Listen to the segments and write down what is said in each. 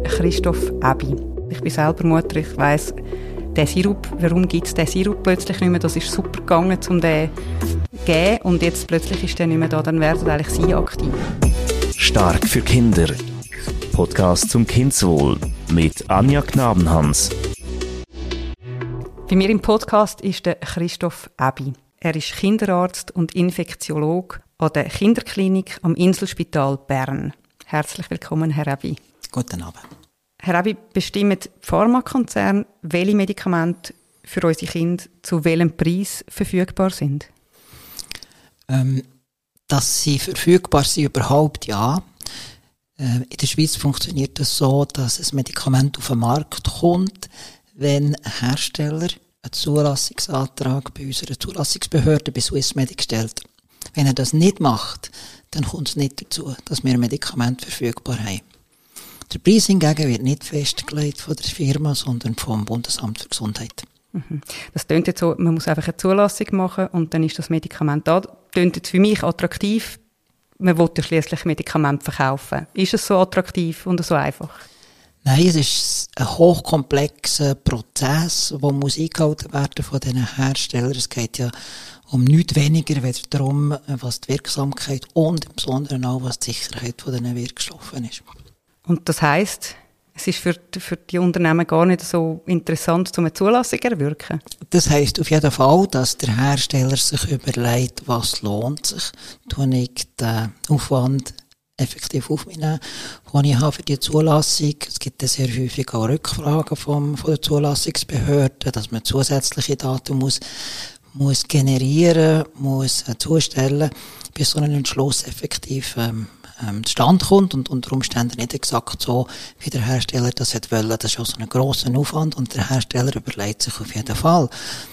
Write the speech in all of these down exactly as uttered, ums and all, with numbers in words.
Christoph Ebi. Ich bin selber Mutter, ich weiss, der Sirup, warum gibt es den Sirup plötzlich nicht mehr? Das ist super gegangen, um den zu geben. Und jetzt plötzlich ist der nicht mehr da, dann werden eigentlich sie aktiv. Stark für Kinder. Podcast zum Kindeswohl mit Anja Knabenhans. Bei mir im Podcast ist der Christoph Ebi. Er ist Kinderarzt und Infektiologe an der Kinderklinik am Inselspital Bern. Herzlich willkommen, Herr Ebi. Guten Abend. Herr Ebi, bestimmen die Pharmakonzerne, welche Medikamente für unsere Kinder zu welchem Preis verfügbar sind? Ähm, dass sie verfügbar sind überhaupt, ja. Äh, in der Schweiz funktioniert das so, dass ein Medikament auf den Markt kommt, wenn ein Hersteller einen Zulassungsantrag bei unserer Zulassungsbehörde bei Swissmedic stellt. Wenn er das nicht macht, dann kommt es nicht dazu, dass wir ein Medikament verfügbar haben. Der Preis hingegen wird nicht festgelegt von der Firma, sondern vom Bundesamt für Gesundheit. Mhm. Das klingt jetzt so, man muss einfach eine Zulassung machen und dann ist das Medikament da. Das klingt jetzt für mich attraktiv. Man will ja schliesslich Medikamente verkaufen. Ist es so attraktiv und so einfach? Nein, es ist ein hochkomplexer Prozess, der muss eingehalten werden von diesen Herstellern. Es geht ja um nichts weniger, als darum, was die Wirksamkeit und im Besonderen auch, was die Sicherheit von diesen Wirkstoffen ist. Und das heisst, es ist für die, für die Unternehmen gar nicht so interessant, um eine Zulassung zu erwirken? Das heisst auf jeden Fall, dass der Hersteller sich überlegt, was lohnt sich, tue ich den Aufwand effektiv auf mich nehmen, den ich habe für die Zulassung. Es gibt ja sehr häufig auch Rückfragen vom, von der Zulassungsbehörde, dass man zusätzliche Daten muss, muss generieren, muss äh, zustellen, bis so ein Entschluss effektiv ähm, ähm, zustande kommt und unter Umständen nicht exakt so, wie der Hersteller das hätte wollen. Das ist auch so ein grosser Aufwand und der Hersteller überlegt sich auf jeden Fall,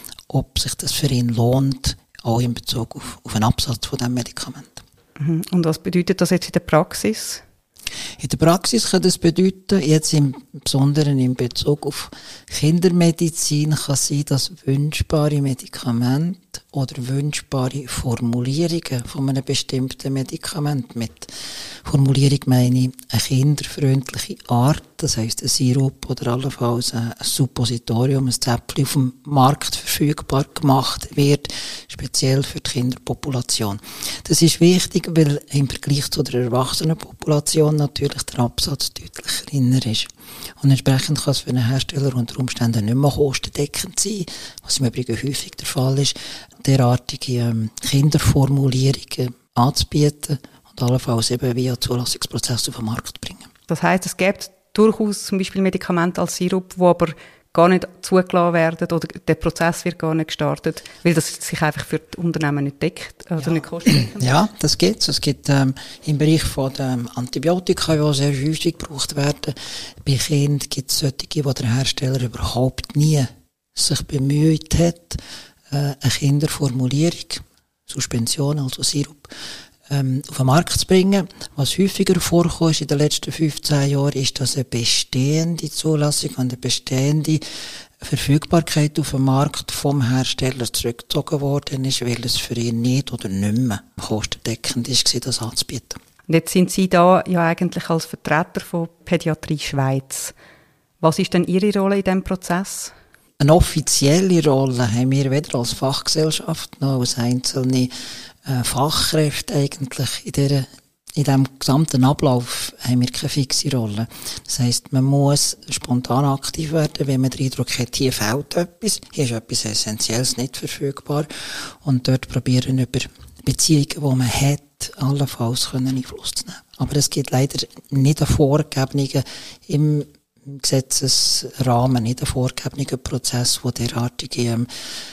ob sich das für ihn lohnt, auch in Bezug auf, auf einen Absatz von diesem Medikament. Und was bedeutet das jetzt in der Praxis? In der Praxis kann das bedeuten, jetzt im Besonderen in Bezug auf Kindermedizin kann sein, dass wünschbare Medikamente oder wünschbare Formulierungen von einem bestimmten Medikament, mit Formulierung meine ich eine kinderfreundliche Art, das heisst ein Sirup oder allenfalls ein Suppositorium, ein Zäpfchen auf dem Markt verfügbar gemacht wird, speziell für die Kinderpopulation. Das ist wichtig, weil im Vergleich zu der Erwachsenenpopulation natürlich der Absatz deutlich kleiner ist. Und entsprechend kann es für einen Hersteller unter Umständen nicht mehr kostendeckend sein, was im Übrigen häufig der Fall ist, derartige ähm, Kinderformulierungen anzubieten und allenfalls eben via Zulassungsprozess auf den Markt zu bringen. Das heisst, es gibt durchaus zum Beispiel Medikamente als Sirup, die aber gar nicht zugelassen werden oder der Prozess wird gar nicht gestartet, weil das sich einfach für die Unternehmen nicht deckt oder ja. nicht kostendeckend. Ja, das gibt's. Es gibt ähm, im Bereich von den Antibiotika, die sehr häufig gebraucht werden, bei Kindern gibt es solche, die der Hersteller überhaupt nie sich bemüht hat, äh, eine Kinderformulierung, Suspension, also Sirup, ähm, auf den Markt zu bringen. Was häufiger vorkommt in den letzten fünfzehn Jahren, ist, dass eine bestehende Zulassung und eine bestehende Verfügbarkeit auf dem Markt vom Hersteller zurückgezogen worden ist, weil es für ihn nicht oder nicht mehr kostendeckend ist, das anzubieten. Und jetzt sind Sie da ja eigentlich als Vertreter von Pädiatrie Schweiz. Was ist denn Ihre Rolle in diesem Prozess? Eine offizielle Rolle haben wir weder als Fachgesellschaft noch als einzelne äh, Fachkräfte eigentlich in dieser In diesem gesamten Ablauf haben wir keine fixe Rolle. Das heisst, man muss spontan aktiv werden, wenn man den Eindruck hat, hier fehlt etwas, hier ist etwas Essentielles nicht verfügbar und dort probieren über Beziehungen, die man hat, allenfalls können Einfluss zu nehmen. Aber es gibt leider nicht einen vorgegebenen, im Gesetzesrahmen, nicht einen vorgegebenen Prozess, wo derartige ähm,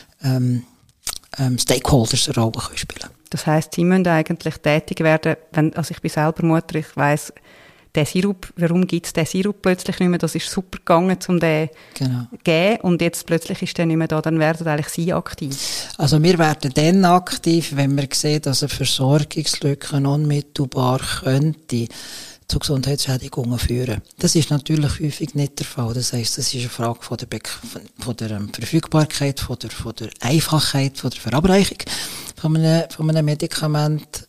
ähm, Stakeholders eine Rolle spielen können. Das heisst, Sie müssen eigentlich tätig werden, wenn, also ich bin selber Mutter, ich weiss, der Sirup, warum gibt es den Sirup plötzlich nicht mehr, das ist super gegangen, um den genau. zu geben und jetzt plötzlich ist der nicht mehr da, dann werden eigentlich Sie aktiv? Also wir werden dann aktiv, wenn wir sehen, dass eine Versorgungslücke unmittelbar könnte zu Gesundheitsschädigungen führen. Das ist natürlich häufig nicht der Fall. Das heisst, das ist eine Frage von der, Be- von der ähm, Verfügbarkeit, von der, von der Einfachheit, von der Verabreichung von einem, von einem Medikament.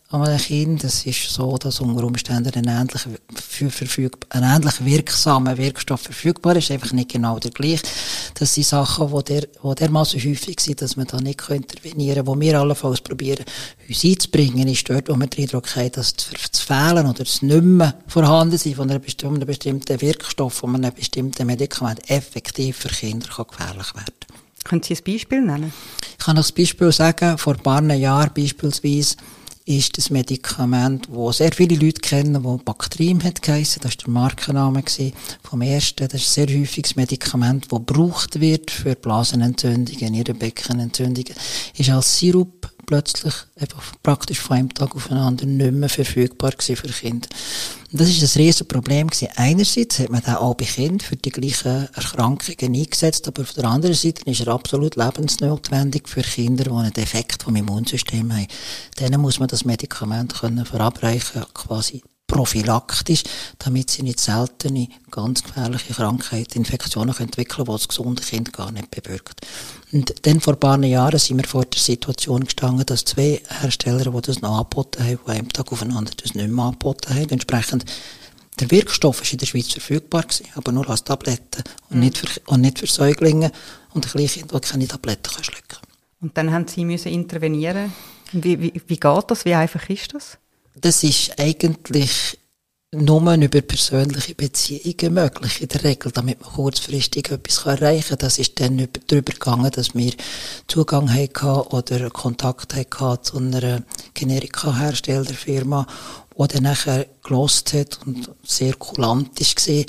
an einem Kind. Es ist so, dass unter Umständen ein ähnlich, für verfügbar, ein ähnlich wirksamer Wirkstoff verfügbar ist, einfach nicht genau der gleiche. Das sind Sachen, die der, die dermassen häufig sind, dass man da nicht intervenieren kann. Wo wir allenfalls probieren, uns einzubringen, ist dort, wo wir den Eindruck haben, dass das Fehlen oder das nicht mehr vorhanden sein von einem bestimmten, bestimmten Wirkstoff, von einem bestimmten Medikament effektiv für Kinder kann gefährlich werden. Können Sie ein Beispiel nennen? Ich kann als Beispiel sagen, vor ein paar Jahren beispielsweise ist das Medikament, das sehr viele Leute kennen, das Bactrim hat geheissen. Das war der Markenname vom ersten. Das ist ein sehr häufiges Medikament, das gebraucht wird für Blasenentzündungen, Nierenbeckenentzündungen. Ist als Sirup plötzlich einfach praktisch von einem Tag auf den anderen nicht mehr verfügbar gewesen für Kinder. Und das ist ein riesen Problem gewesen. Einerseits hat man den auch bei Kindern für die gleichen Erkrankungen eingesetzt, aber auf der anderen Seite ist er absolut lebensnotwendig für Kinder, die einen Defekt vom Immunsystem haben. Denen muss man das Medikament können verabreichen, quasi prophylaktisch, damit sie nicht seltene, ganz gefährliche Krankheiten, Infektionen entwickeln können, die das gesunde Kind gar nicht bewirkt. Und dann vor ein paar Jahren sind wir vor der Situation gestanden, dass zwei Hersteller, die das noch angeboten haben, die einem Tag aufeinander das nicht mehr angeboten haben. Entsprechend, der Wirkstoff ist in der Schweiz verfügbar gewesen, aber nur als Tabletten und nicht für, und nicht für Säuglinge und ein Kleinkind, das keine Tabletten kann schlucken. Und dann haben Sie müssen intervenieren. Wie, wie, wie geht das? Wie einfach ist das? Das ist eigentlich nur über persönliche Beziehungen möglich, in der Regel, damit man kurzfristig etwas erreichen kann. Das ist dann darüber gegangen, dass wir Zugang hatten oder Kontakt hatten zu einer Generika-Herstellerfirma, die dann nachher gelost hat und sehr kulant war,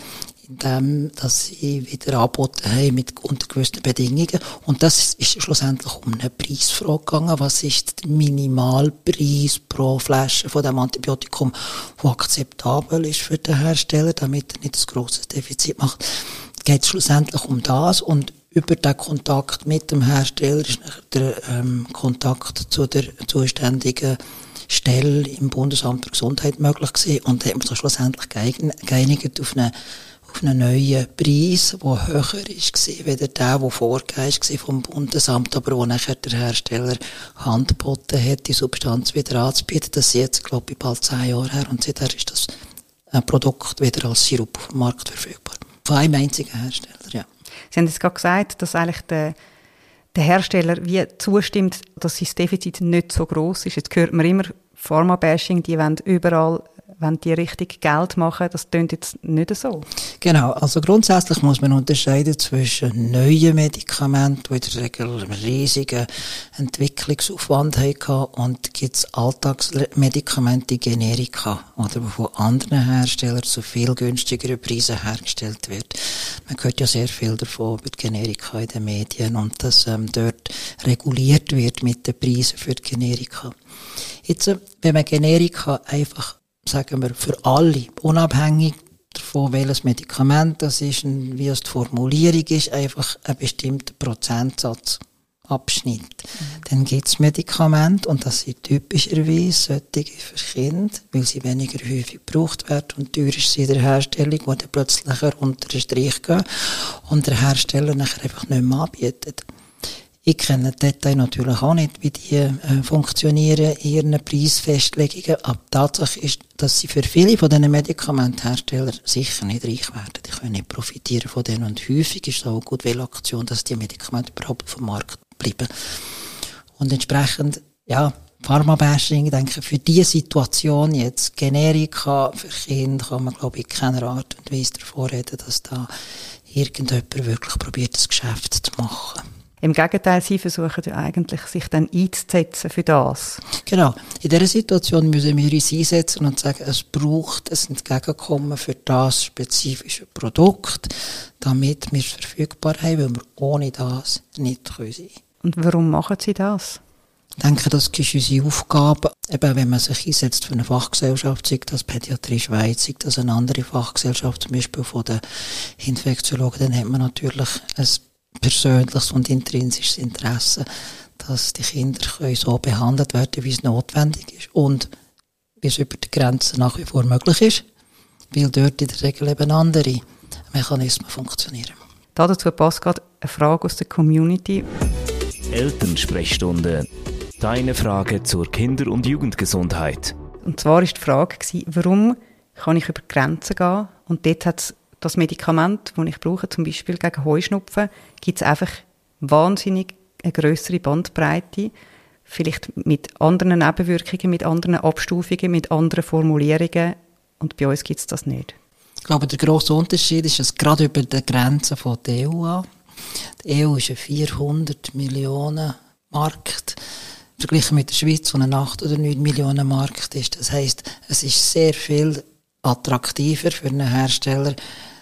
indem dass sie wieder angeboten haben mit unter gewissen Bedingungen. Und das ist schlussendlich um eine Preisfrage gegangen. Was ist der Minimalpreis pro Flasche von dem Antibiotikum, der akzeptabel ist für den Hersteller, damit er nicht ein grosses Defizit macht? Geht es schlussendlich um das, und über den Kontakt mit dem Hersteller ist der ähm, Kontakt zu der zuständigen Stelle im Bundesamt für Gesundheit möglich gewesen, und da haben wir sich schlussendlich geeinigt auf eine auf einen neuen Preis, der höher war, weder der, der vorgegeben war vom Bundesamt, aber wo nachher der Hersteller Hand geboten hat, die Substanz wieder anzubieten. Das ist jetzt, glaube ich, bald zehn Jahre her, und seither ist das ein Produkt wieder als Sirup auf dem Markt verfügbar. Von einem einzigen Hersteller, ja. Sie haben jetzt gerade gesagt, dass eigentlich der, der Hersteller wie zustimmt, dass sein Defizit nicht so gross ist. Jetzt hört man immer Pharma-Bashing, die wollen überall, wenn die richtig Geld machen, das klingt jetzt nicht so. Genau, also grundsätzlich muss man unterscheiden zwischen neuen Medikamenten, die in der Regel einen riesigen Entwicklungsaufwand hatten, und gibt es Alltagsmedikamente, Generika, oder die von anderen Herstellern zu viel günstigeren Preisen hergestellt wird. Man hört ja sehr viel davon über die Generika in den Medien, und dass ähm, dort reguliert wird mit den Preisen für die Generika. Jetzt, wenn man Generika einfach, sagen wir, für alle, unabhängig davon, welches Medikament das ist und wie es die Formulierung ist, einfach einen bestimmten Prozentsatz abschnitt. Mhm. Dann gibt es Medikamente, und das sind typischerweise solche für Kinder, weil sie weniger häufig gebraucht werden und teuer ist sie in der Herstellung, die dann plötzlich unter den Strich gehen und der Hersteller nachher einfach nicht mehr anbietet. Ich kenne die Details natürlich auch nicht, wie die äh, funktionieren in ihren Preisfestlegungen. Aber die Tatsache ist, dass sie für viele von diesen Medikamentenherstellern sicher nicht reich werden. Die können nicht profitieren von denen. Und häufig ist es auch eine Goodwill-Aktion, dass die Medikamente überhaupt vom Markt bleiben. Und entsprechend, ja, Pharma-Bashing, ich denke, für diese Situation jetzt Generika für Kinder kann man, glaube ich, in keiner Art und Weise davor reden, dass da irgendjemand wirklich probiert, das Geschäft zu machen. Im Gegenteil, Sie versuchen ja eigentlich, sich dann einzusetzen für das. Genau. In dieser Situation müssen wir uns einsetzen und sagen, es braucht ein Entgegenkommen für das spezifische Produkt, damit wir es verfügbar haben, weil wir ohne das nicht sein können. Und warum machen Sie das? Ich denke, das ist unsere Aufgabe. Eben, wenn man sich einsetzt für eine Fachgesellschaft, sei das Pädiatrie Schweiz, sei das eine andere Fachgesellschaft, zum Beispiel von den Infektiologen, dann hat man natürlich ein persönliches und intrinsisches Interesse, dass die Kinder so behandelt werden, wie es notwendig ist und wie es über die Grenzen nach wie vor möglich ist, weil dort in der Regel eben andere Mechanismen funktionieren. Dazu passt gerade eine Frage aus der Community. Elternsprechstunde. Deine Frage zur Kinder- und Jugendgesundheit. Und zwar war die Frage, warum kann ich über die Grenzen gehen? Und dort hat es das Medikament, das ich brauche, zum Beispiel gegen Heuschnupfen, gibt es einfach wahnsinnig eine grössere Bandbreite, vielleicht mit anderen Nebenwirkungen, mit anderen Abstufungen, mit anderen Formulierungen. Und bei uns gibt es das nicht. Ich glaube, der grosse Unterschied ist, dass gerade über die Grenzen von der E U an, die E U ist ein vierhundert Millionen Markt, verglichen mit der Schweiz, wo ein acht oder neun Millionen Markt ist. Das heisst, es ist sehr viel attraktiver für einen Hersteller,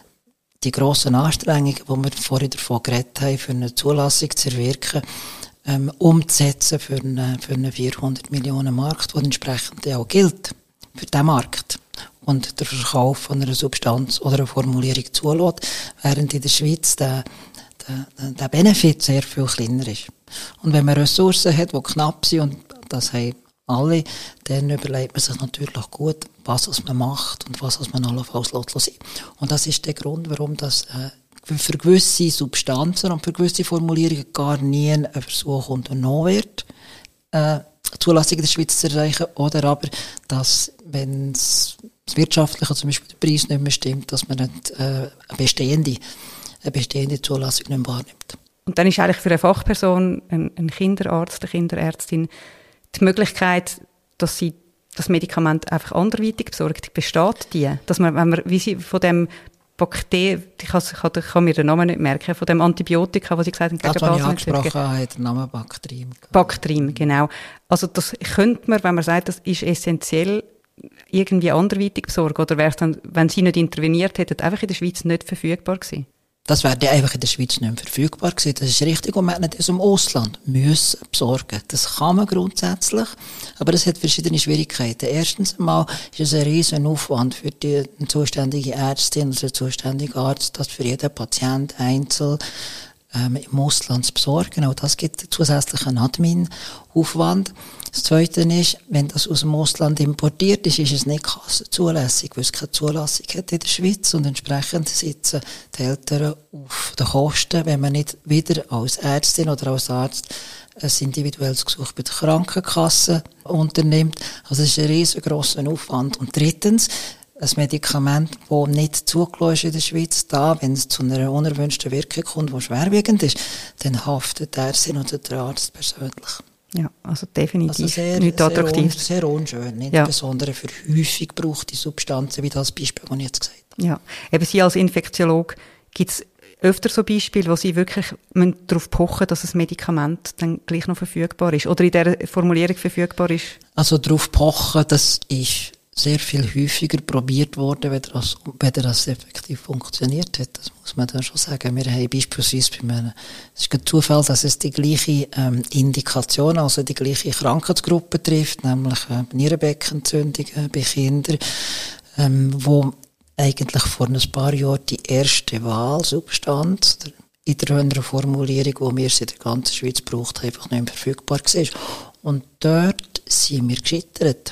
die grossen Anstrengungen, die wir vorhin davon geredet haben, für eine Zulassung zu erwirken, ähm, umzusetzen für einen, für einen vierhundert Millionen Markt, der entsprechend auch gilt für diesen Markt. Und der Verkauf von einer Substanz oder einer Formulierung zulässt, während in der Schweiz der, der, der Benefit sehr viel kleiner ist. Und wenn man Ressourcen hat, die knapp sind, und das haben alle, dann überlegt man sich natürlich gut, was man macht und was man allenfalls lässt. Und das ist der Grund, warum das äh, für gewisse Substanzen und für gewisse Formulierungen gar nie ein Versuch unternommen wird, äh, Zulassung in der Schweiz zu erreichen, oder aber, dass, wenn es wirtschaftlich, zum Beispiel der Preis nicht mehr stimmt, dass man nicht, äh, eine bestehende, eine bestehende Zulassung nicht mehr wahrnimmt. Und dann ist eigentlich für eine Fachperson, ein, ein Kinderarzt, eine Kinderärztin, die Möglichkeit, dass sie das Medikament einfach anderweitig besorgt, besteht die? Dass man, wenn man, wie sie von dem Bakterien, ich kann, kann, kann mir den Namen nicht merken, von dem Antibiotika, was Sie gesagt haben, gegen das, was ich angesprochen habe, hat den Namen Bactrim. Bactrim, genau. Also das könnte man, wenn man sagt, das ist essentiell, irgendwie anderweitig besorgen, oder wäre es dann, wenn Sie nicht interveniert hätten, einfach in der Schweiz nicht verfügbar gewesen? Das wäre einfach in der Schweiz nicht mehr verfügbar gewesen. Das ist richtig, und man hat nicht aus dem Ausland müssen besorgen. Das kann man grundsätzlich, aber es hat verschiedene Schwierigkeiten. Erstens einmal ist es ein riesen Aufwand für die zuständige Ärztin oder den zuständigen Arzt, das für jeden Patient einzeln ähm, im Ausland zu besorgen. Auch das gibt zusätzlichen Admin-Aufwand. Das Zweite ist, wenn das aus dem Ausland importiert ist, ist es nicht kassenzulässig, weil es keine Zulassung hat in der Schweiz, und entsprechend sitzen die Eltern auf den Kosten, wenn man nicht wieder als Ärztin oder als Arzt ein individuelles Gesuch bei der Krankenkasse unternimmt. Also es ist ein riesengroßer Aufwand. Und drittens, ein Medikament, das nicht zugelassen ist in der Schweiz, da, wenn es zu einer unerwünschten Wirkung kommt, die schwerwiegend ist, dann haftet der Ärztin oder der Arzt persönlich. Ja, also definitiv also sehr, nicht attraktiv. Sehr, un, sehr unschön, nicht? Ja. Insbesondere für häufig gebrauchte Substanzen, wie das Beispiel, das ich jetzt gesagt habe. Ja, eben Sie als Infektiologe, gibt es öfter so Beispiele, wo Sie wirklich darauf pochen, dass das Medikament dann gleich noch verfügbar ist oder in dieser Formulierung verfügbar ist? Also darauf pochen, das ist sehr viel häufiger probiert worden, wenn das, wenn das effektiv funktioniert hat. Das muss man dann schon sagen. Wir haben beispielsweise bei einem, es ist ein Zufall, dass es die gleiche ähm, Indikation, also die gleiche Krankheitsgruppe trifft, nämlich äh, Nierenbeckenentzündungen bei Kindern, ähm, wo eigentlich vor ein paar Jahren die erste Wahlsubstanz in der höheren Formulierung, die wir in der ganzen Schweiz braucht, einfach nicht mehr verfügbar war. Und dort sind wir gescheitert.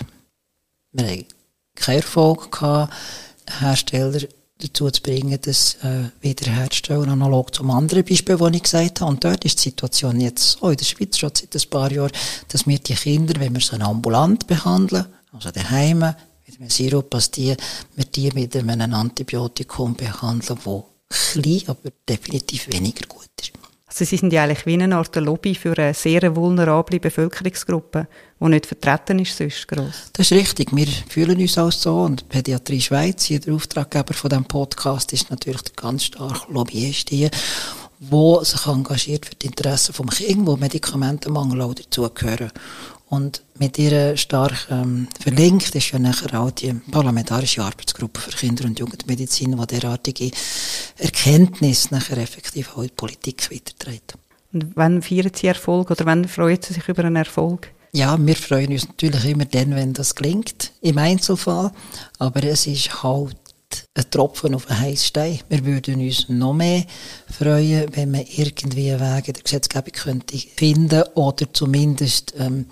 Wir haben keinen Erfolg gehabt, Hersteller dazu zu bringen, das äh, wiederherzustellen, analog zum anderen Beispiel, das ich gesagt habe. Und dort ist die Situation jetzt so in der Schweiz schon seit ein paar Jahren, dass wir die Kinder, wenn wir sie ambulant behandeln, also daheim mit einem Sirup, dass die, wir die mit einem Antibiotikum behandeln, das klein, aber definitiv weniger gut ist. Also Sie sind ja eigentlich wie eine Art Lobby für eine sehr vulnerable Bevölkerungsgruppe, die nicht vertreten ist sonst gross. Das ist richtig. Wir fühlen uns auch so. Und Pädiatrie Schweiz, hier der Auftraggeber von diesem Podcast, ist natürlich der ganz starke Lobbyist hier, der sich engagiert für die Interessen des Kindes, wo Medikamentenmangel auch dazugehören. Und mit ihr stark ähm, verlinkt ist ja nachher auch die parlamentarische Arbeitsgruppe für Kinder- und Jugendmedizin, die derartige Erkenntnisse nachher effektiv auch in die Politik weiterträgt. Und wann feiern Sie Erfolg oder wann freuen Sie sich über einen Erfolg? Ja, wir freuen uns natürlich immer dann, wenn das gelingt, im Einzelfall. Aber es ist halt ein Tropfen auf einen heißen Stein. Wir würden uns noch mehr freuen, wenn man irgendwie einen Weg in der Gesetzgebung könnte finden oder zumindest ähm,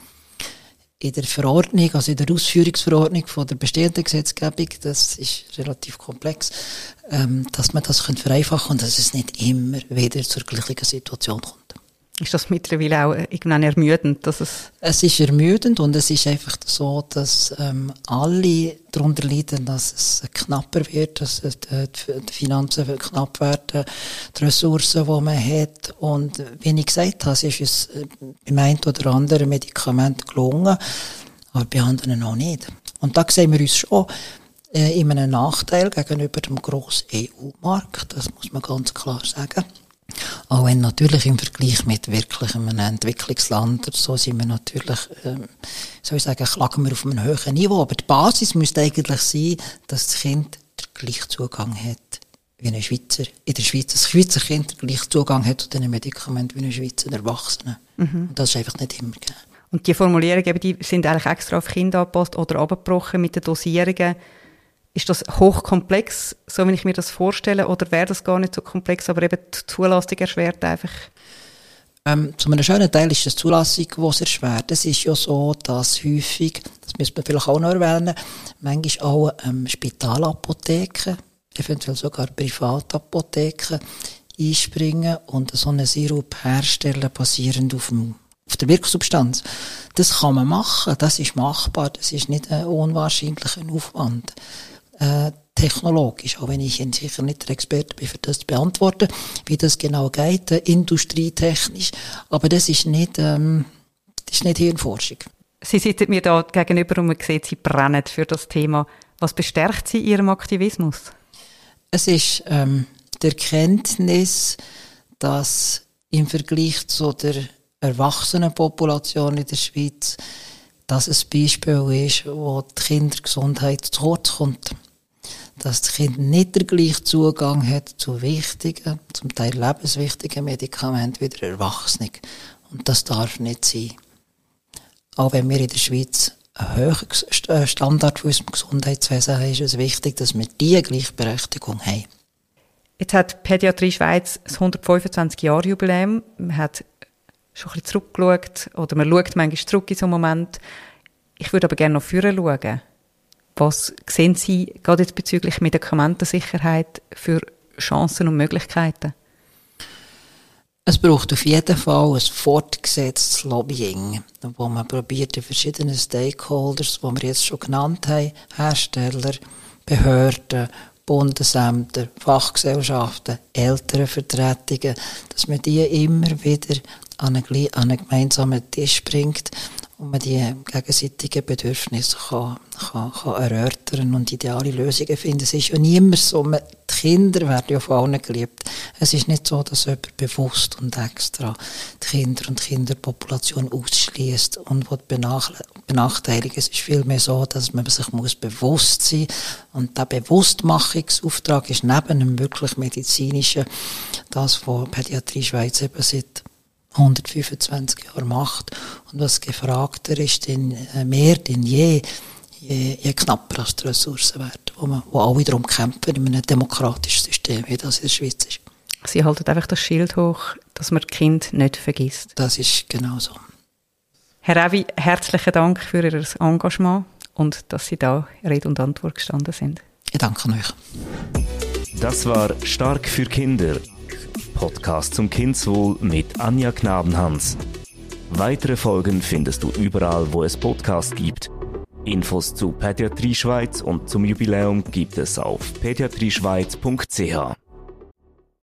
in der Verordnung, also in der Ausführungsverordnung von der bestehenden Gesetzgebung, das ist relativ komplex, ähm, dass man das vereinfachen kann und dass es nicht immer wieder zur gleichen Situation kommt. Ist das mittlerweile auch irgendwann ermüdend, dass es... Es ist ermüdend und es ist einfach so, dass ähm, alle darunter leiden, dass es knapper wird, dass die, die Finanzen knapp werden, die Ressourcen, die man hat. Und wie ich gesagt habe, es ist uns beim einen oder anderen Medikament gelungen, aber bei anderen noch nicht. Und da sehen wir uns schon äh, in einem Nachteil gegenüber dem grossen E U-Markt, das muss man ganz klar sagen. Auch wenn natürlich im Vergleich mit wirklich einem Entwicklungsland oder so sind wir natürlich, ähm, soll ich sagen, klagen wir auf einem höheren Niveau. Aber die Basis müsste eigentlich sein, dass das Kind den gleichen Zugang hat wie ein Schweizer. In der Schweiz, das Schweizer Kind den gleichen Zugang hat zu diesen Medikamenten wie ein Schweizer Erwachsener. Mhm. Und das ist einfach nicht immer gegeben. Und die Formulierungen, die sind eigentlich extra auf Kinder angepasst oder abgebrochen mit den Dosierungen. Ist das hochkomplex, so wie ich mir das vorstelle, oder wäre das gar nicht so komplex, aber eben die Zulassung erschwert einfach? Ähm, zu einem schönen Teil ist das die Zulassung, die es erschwert. Es ist ja so, dass häufig, das müsste man vielleicht auch noch erwähnen, manchmal auch ähm, Spitalapotheken, eventuell sogar Privatapotheken einspringen und so einen Sirup herstellen, basierend auf dem auf der Wirksubstanz. Das kann man machen, das ist machbar, das ist nicht ein unwahrscheinlicher Aufwand. Äh, technologisch, auch wenn ich sicher nicht der Experte bin, für das zu beantworten, wie das genau geht, äh, industrietechnisch, aber das ist nicht, ähm, das ist nicht Hirnforschung. Sie sitzen mir da gegenüber und man sieht, Sie brennen für das Thema. Was bestärkt Sie in Ihrem Aktivismus? Es ist ähm, die Erkenntnis, dass im Vergleich zu der Erwachsenenpopulation in der Schweiz, dass es ein Beispiel ist, wo die Kindergesundheit zu kurz kommt. Dass das Kind nicht den gleichen Zugang hat zu wichtigen, zum Teil lebenswichtigen Medikamenten wie der Erwachsene. Und das darf nicht sein. Auch wenn wir in der Schweiz einen höheren Standard für unser Gesundheitswesen haben, ist es wichtig, dass wir diese Gleichberechtigung haben. Jetzt hat Pädiatrie Schweiz das hundertfünfundzwanzig-Jahr-Jubiläum. Man hat schon ein bisschen zurückgeschaut, oder man schaut manchmal zurück in so einen Moment. Ich würde aber gerne noch vorher schauen. Was sehen Sie gerade jetzt bezüglich Medikamentensicherheit für Chancen und Möglichkeiten? Es braucht auf jeden Fall ein fortgesetztes Lobbying, wo man probiert, die verschiedenen Stakeholders, die wir jetzt schon genannt haben, Hersteller, Behörden, Bundesämter, Fachgesellschaften, Elternvertretungen, dass man die immer wieder an einen, an einen gemeinsamen Tisch bringt und man die gegenseitigen Bedürfnisse kann, kann, kann erörtern und ideale Lösungen finden. Es ist ja niemand so, man, die Kinder werden ja von allen geliebt. Es ist nicht so, dass jemand bewusst und extra die Kinder und die Kinderpopulation ausschließt und benachteiligt. Es ist vielmehr so, dass man sich muss bewusst sein muss. Und der Bewusstmachungsauftrag ist neben einem wirklich medizinischen, das, was Pädiatrie Schweiz eben seit hundertfünfundzwanzig Jahre macht. Und was gefragter ist, denn mehr denn je, je, je knapper als die Ressourcen werden, wo, man, wo alle darum kämpfen, in einem demokratischen System, wie das in der Schweiz ist. Sie halten einfach das Schild hoch, dass man das Kind nicht vergisst. Das ist genau so. Herr Ewi, herzlichen Dank für Ihr Engagement und dass Sie da Rede und Antwort gestanden sind. Ich danke euch. Das war «Stark für Kinder», Podcast zum Kindeswohl mit Anja Knabenhans. Weitere Folgen findest du überall, wo es Podcasts gibt. Infos zu Pädiatrie Schweiz und zum Jubiläum gibt es auf pädiatrieschweiz punkt c h.